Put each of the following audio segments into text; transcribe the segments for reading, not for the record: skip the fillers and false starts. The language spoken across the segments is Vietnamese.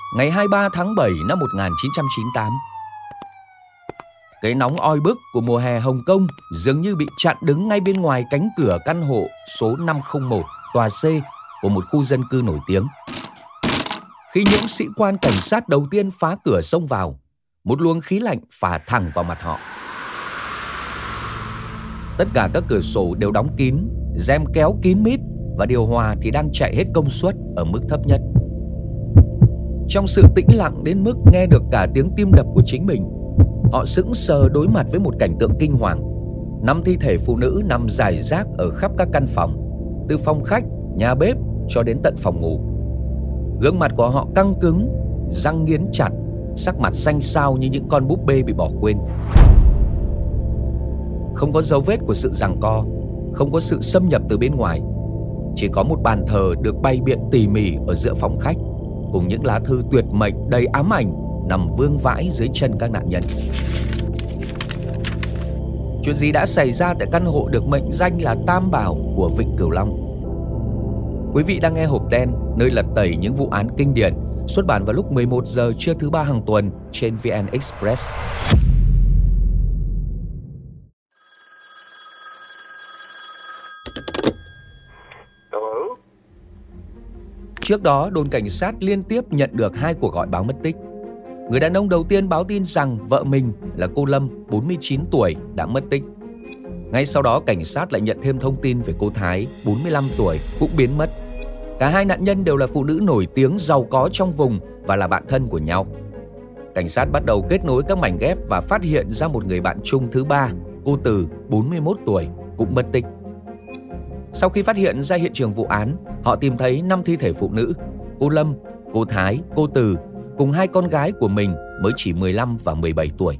Ngày 23 tháng 7 năm 1998, cái nóng oi bức của mùa hè Hồng Kông dường như bị chặn đứng ngay bên ngoài cánh cửa căn hộ số 501 tòa C của một khu dân cư nổi tiếng. Khi những sĩ quan cảnh sát đầu tiên phá cửa xông vào, một luồng khí lạnh phả thẳng vào mặt họ. Tất cả các cửa sổ đều đóng kín, rèm kéo kín mít và điều hòa thì đang chạy hết công suất ở mức thấp nhất. Trong sự tĩnh lặng đến mức nghe được cả tiếng tim đập của chính mình, họ sững sờ đối mặt với một cảnh tượng kinh hoàng. 5 thi thể phụ nữ nằm rải rác ở khắp các căn phòng, từ phòng khách, nhà bếp cho đến tận phòng ngủ. Gương mặt của họ căng cứng, răng nghiến chặt, sắc mặt xanh xao như những con búp bê bị bỏ quên. Không có dấu vết của sự giằng co, không có sự xâm nhập từ bên ngoài. Chỉ có một bàn thờ được bày biện tỉ mỉ ở giữa phòng khách, cùng những lá thư tuyệt mệnh đầy ám ảnh nằm vương vãi dưới chân các nạn nhân. Chuyện gì đã xảy ra tại căn hộ được mệnh danh là Tam Bảo của Vịnh Cửu Long? Quý vị đang nghe Hộp Đen, nơi lật tẩy những vụ án kinh điển, xuất bản vào lúc 11 giờ trưa thứ 3 hàng tuần trên VN Express. Trước đó, đồn cảnh sát liên tiếp nhận được 2 cuộc gọi báo mất tích. Người đàn ông đầu tiên báo tin rằng vợ mình là cô Lâm, 49 tuổi, đã mất tích. Ngay sau đó, cảnh sát lại nhận thêm thông tin về cô Thái, 45 tuổi, cũng biến mất. Cả hai nạn nhân đều là phụ nữ nổi tiếng giàu có trong vùng và là bạn thân của nhau. Cảnh sát bắt đầu kết nối các mảnh ghép và phát hiện ra một người bạn chung thứ ba, cô Từ, 41 tuổi, cũng mất tích. Sau khi phát hiện ra hiện trường vụ án, họ tìm thấy 5 thi thể phụ nữ, cô Lâm, cô Thái, cô Từ, cùng 2 con gái của mình mới chỉ 15 và 17 tuổi.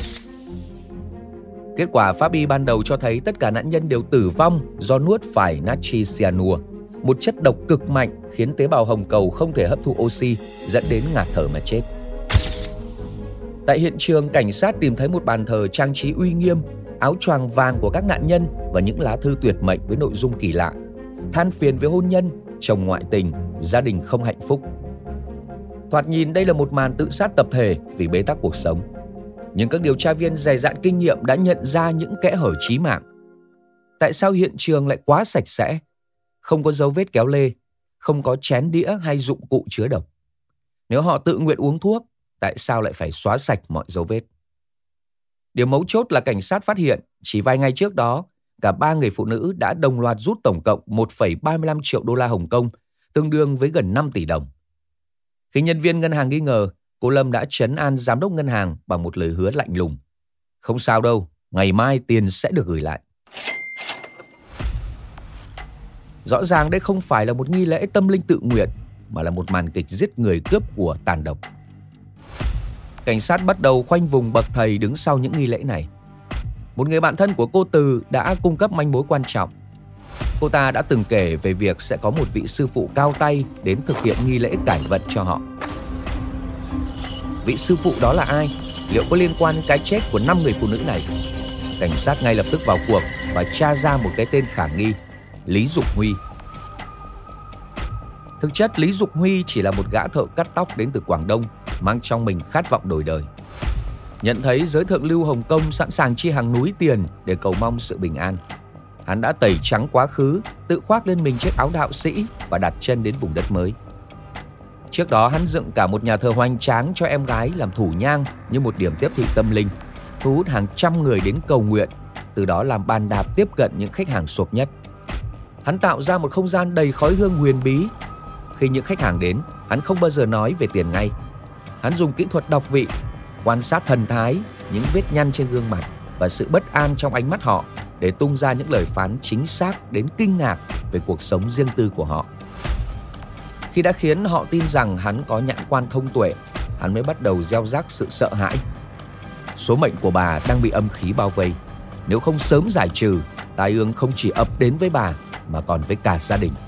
Kết quả pháp y ban đầu cho thấy tất cả nạn nhân đều tử vong do nuốt phải natri cyanua, một chất độc cực mạnh khiến tế bào hồng cầu không thể hấp thụ oxy, dẫn đến ngạt thở mà chết. Tại hiện trường, cảnh sát tìm thấy một bàn thờ trang trí uy nghiêm, áo choàng vàng của các nạn nhân và những lá thư tuyệt mệnh với nội dung kỳ lạ: than phiền với hôn nhân, chồng ngoại tình, gia đình không hạnh phúc. Thoạt nhìn đây là một màn tự sát tập thể vì bế tắc cuộc sống. Nhưng các điều tra viên dày dạn kinh nghiệm đã nhận ra những kẽ hở chí mạng. Tại sao hiện trường lại quá sạch sẽ? Không có dấu vết kéo lê, không có chén đĩa hay dụng cụ chứa độc. Nếu họ tự nguyện uống thuốc, tại sao lại phải xóa sạch mọi dấu vết? Điều mấu chốt là cảnh sát phát hiện chỉ vài ngày trước đó, cả 3 người phụ nữ đã đồng loạt rút tổng cộng 1,35 triệu đô la Hồng Kông, tương đương với gần 5 tỷ đồng. Khi nhân viên ngân hàng nghi ngờ, cô Lâm đã trấn an giám đốc ngân hàng bằng một lời hứa lạnh lùng: không sao đâu, ngày mai tiền sẽ được gửi lại. Rõ ràng đây không phải là một nghi lễ tâm linh tự nguyện, mà là một màn kịch giết người cướp của tàn độc. Cảnh sát bắt đầu khoanh vùng bậc thầy đứng sau những nghi lễ này. Một người bạn thân của cô Từ đã cung cấp manh mối quan trọng. Cô ta đã từng kể về việc sẽ có một vị sư phụ cao tay đến thực hiện nghi lễ cải vận cho họ. Vị sư phụ đó là ai? Liệu có liên quan đến cái chết của 5 người phụ nữ này? Cảnh sát ngay lập tức vào cuộc và tra ra một cái tên khả nghi: Lý Dục Huy. Thực chất, Lý Dục Huy chỉ là một gã thợ cắt tóc đến từ Quảng Đông, mang trong mình khát vọng đổi đời. Nhận thấy giới thượng lưu Hồng Kông sẵn sàng chi hàng núi tiền để cầu mong sự bình an, hắn đã tẩy trắng quá khứ, tự khoác lên mình chiếc áo đạo sĩ và đặt chân đến vùng đất mới. Trước đó, hắn dựng cả một nhà thờ hoành tráng cho em gái làm thủ nhang như một điểm tiếp thị tâm linh, thu hút hàng trăm người đến cầu nguyện, từ đó làm bàn đạp tiếp cận những khách hàng sộp nhất. Hắn tạo ra một không gian đầy khói hương huyền bí. Khi những khách hàng đến, hắn không bao giờ nói về tiền ngay. Hắn dùng kỹ thuật đọc vị, quan sát thần thái, những vết nhăn trên gương mặt và sự bất an trong ánh mắt họ để tung ra những lời phán chính xác đến kinh ngạc về cuộc sống riêng tư của họ. Khi đã khiến họ tin rằng hắn có nhãn quan thông tuệ, hắn mới bắt đầu gieo rắc sự sợ hãi. Số mệnh của bà đang bị âm khí bao vây. Nếu không sớm giải trừ, tai ương không chỉ ập đến với bà mà còn với cả gia đình.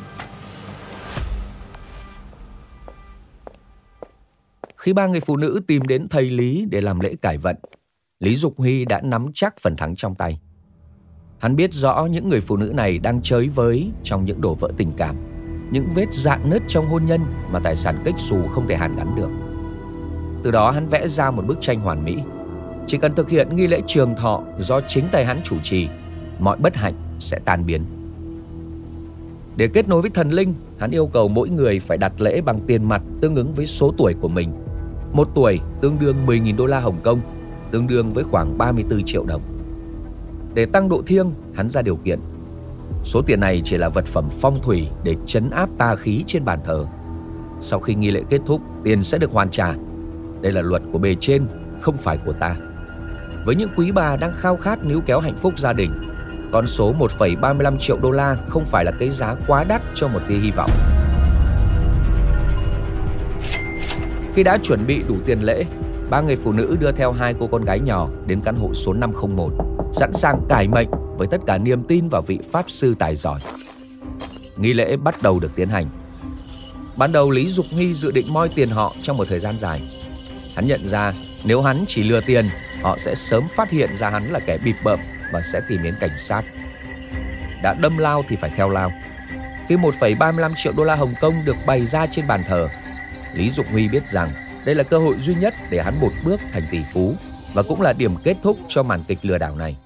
Khi 3 người phụ nữ tìm đến thầy Lý để làm lễ cải vận, Lý Dục Huy đã nắm chắc phần thắng trong tay. Hắn biết rõ những người phụ nữ này đang chới với trong những đổ vỡ tình cảm. những vết rạn nứt trong hôn nhân mà tài sản kết xù không thể hàn gắn được. Từ đó hắn vẽ ra một bức tranh hoàn mỹ. Chỉ cần thực hiện nghi lễ trường thọ do chính tay hắn chủ trì, mọi bất hạnh sẽ tan biến. Để kết nối với thần linh, hắn yêu cầu mỗi người phải đặt lễ bằng tiền mặt tương ứng với số tuổi của mình. 1 tuổi tương đương 10.000 đô la Hồng Kông, tương đương với khoảng 34 triệu đồng. Để tăng độ thiêng, hắn ra điều kiện. Số tiền này chỉ là vật phẩm phong thủy để trấn áp tà khí trên bàn thờ. Sau khi nghi lễ kết thúc, tiền sẽ được hoàn trả. Đây là luật của bề trên, không phải của ta. Với những quý bà đang khao khát níu kéo hạnh phúc gia đình, con số 1,35 triệu đô la không phải là cái giá quá đắt cho một tia hy vọng. Khi đã chuẩn bị đủ tiền lễ, 3 người phụ nữ đưa theo 2 cô con gái nhỏ đến căn hộ số 501, sẵn sàng cải mệnh với tất cả niềm tin vào vị pháp sư tài giỏi. Nghi lễ bắt đầu được tiến hành. Ban đầu Lý Dục Huy dự định moi tiền họ trong một thời gian dài. Hắn nhận ra nếu hắn chỉ lừa tiền, họ sẽ sớm phát hiện ra hắn là kẻ bịp bợm và sẽ tìm đến cảnh sát. Đã đâm lao thì phải theo lao. Khi 1,35 triệu đô la Hồng Kông được bày ra trên bàn thờ, Lý Dục Huy biết rằng đây là cơ hội duy nhất để hắn một bước thành tỷ phú và cũng là điểm kết thúc cho màn kịch lừa đảo này.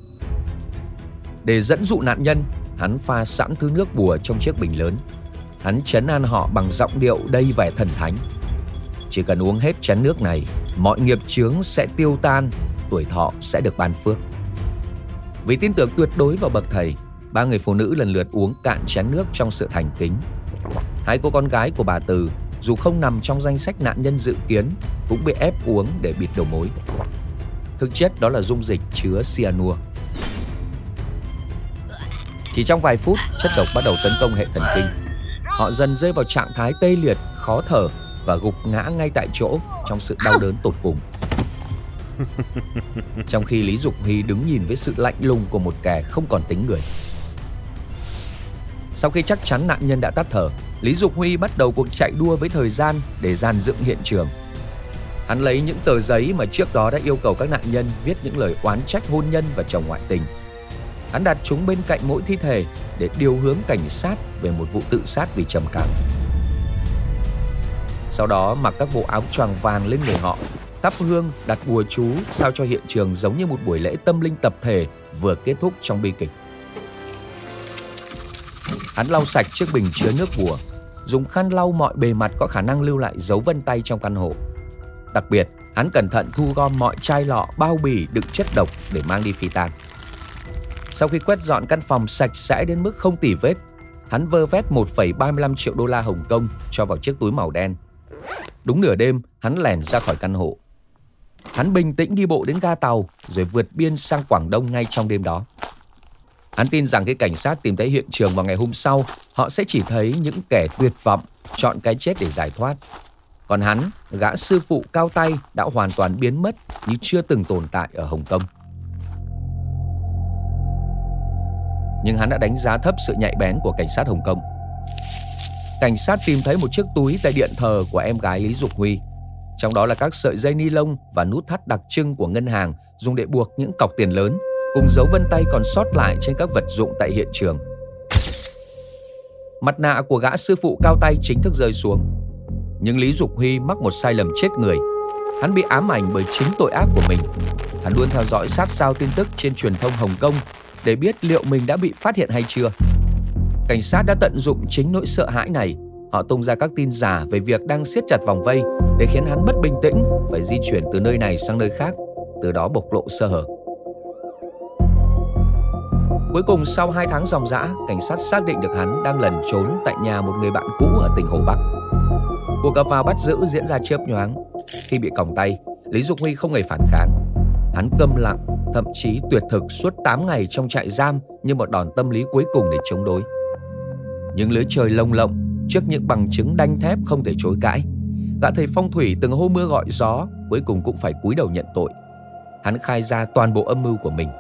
Để dẫn dụ nạn nhân, hắn pha sẵn thứ nước bùa trong chiếc bình lớn. Hắn trấn an họ bằng giọng điệu đầy vẻ thần thánh. Chỉ cần uống hết chén nước này, mọi nghiệp chướng sẽ tiêu tan, tuổi thọ sẽ được ban phước. Vì tin tưởng tuyệt đối vào bậc thầy, 3 người phụ nữ lần lượt uống cạn chén nước trong sự thành kính. 2 cô con gái của bà Từ, dù không nằm trong danh sách nạn nhân dự kiến, cũng bị ép uống để bịt đầu mối. Thực chất đó là dung dịch chứa cyanua. Chỉ trong vài phút, chất độc bắt đầu tấn công hệ thần kinh. Họ dần rơi vào trạng thái tê liệt, khó thở và gục ngã ngay tại chỗ trong sự đau đớn tột cùng. Trong khi Lý Dục Huy đứng nhìn với sự lạnh lùng của một kẻ không còn tính người. Sau khi chắc chắn nạn nhân đã tắt thở, Lý Dục Huy bắt đầu cuộc chạy đua với thời gian để dàn dựng hiện trường. Hắn lấy những tờ giấy mà trước đó đã yêu cầu các nạn nhân viết những lời oán trách hôn nhân và chồng ngoại tình. Hắn đặt chúng bên cạnh mỗi thi thể để điều hướng cảnh sát về một vụ tự sát vì trầm cảm. Sau đó mặc các bộ áo choàng vàng lên người họ, thắp hương, đặt bùa chú sao cho hiện trường giống như một buổi lễ tâm linh tập thể vừa kết thúc trong bi kịch. Hắn lau sạch chiếc bình chứa nước bùa, dùng khăn lau mọi bề mặt có khả năng lưu lại dấu vân tay trong căn hộ. Đặc biệt, hắn cẩn thận thu gom mọi chai lọ, bao bì đựng chất độc để mang đi phi tang. Sau khi quét dọn căn phòng sạch sẽ đến mức không tì vết, hắn vơ vét 1,35 triệu đô la Hồng Kông cho vào chiếc túi màu đen. Đúng nửa đêm, hắn lẻn ra khỏi căn hộ. Hắn bình tĩnh đi bộ đến ga tàu rồi vượt biên sang Quảng Đông ngay trong đêm đó. Hắn tin rằng khi cảnh sát tìm thấy hiện trường vào ngày hôm sau, họ sẽ chỉ thấy những kẻ tuyệt vọng chọn cái chết để giải thoát. Còn hắn, gã sư phụ cao tay, đã hoàn toàn biến mất như chưa từng tồn tại ở Hồng Kông. Nhưng hắn đã đánh giá thấp sự nhạy bén của cảnh sát Hồng Kông. Cảnh sát tìm thấy một chiếc túi tại điện thờ của em gái Lý Dục Huy. Trong đó là các sợi dây ni lông và nút thắt đặc trưng của ngân hàng dùng để buộc những cọc tiền lớn, cùng dấu vân tay còn sót lại trên các vật dụng tại hiện trường. Mặt nạ của gã sư phụ cao tay chính thức rơi xuống. Nhưng Lý Dục Huy mắc một sai lầm chết người. Hắn bị ám ảnh bởi chính tội ác của mình. Hắn luôn theo dõi sát sao tin tức trên truyền thông Hồng Kông để biết liệu mình đã bị phát hiện hay chưa. Cảnh sát đã tận dụng chính nỗi sợ hãi này. Họ tung ra các tin giả về việc đang siết chặt vòng vây để khiến hắn mất bình tĩnh, phải di chuyển từ nơi này sang nơi khác, từ đó bộc lộ sơ hở. Cuối cùng sau 2 tháng ròng rã, cảnh sát xác định được hắn đang lẩn trốn tại nhà một người bạn cũ ở tỉnh Hồ Bắc. Cuộc gặp vào bắt giữ diễn ra chớp nhoáng. Khi bị còng tay, Lý Dục Huy không hề phản kháng. Hắn câm lặng, thậm chí tuyệt thực suốt 8 ngày trong trại giam như một đòn tâm lý cuối cùng để chống đối. Nhưng lưới trời lồng lộng trước những bằng chứng đanh thép không thể chối cãi. Gã thầy phong thủy từng hô mưa gọi gió cuối cùng cũng phải cúi đầu nhận tội. Hắn khai ra toàn bộ âm mưu của mình.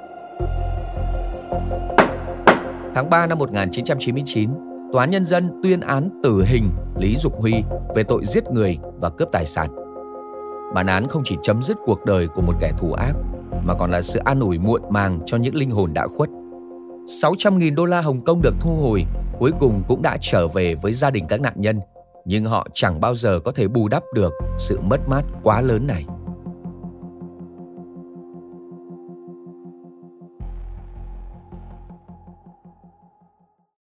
Tháng 3 năm 1999, Tòa án Nhân dân tuyên án tử hình Lý Dục Huy về tội giết người và cướp tài sản. Bản án không chỉ chấm dứt cuộc đời của một kẻ thù ác, mà còn là sự an ủi muộn màng cho những linh hồn đã khuất. 600.000 đô la Hồng Kông được thu hồi, cuối cùng cũng đã trở về với gia đình các nạn nhân, nhưng họ chẳng bao giờ có thể bù đắp được sự mất mát quá lớn này.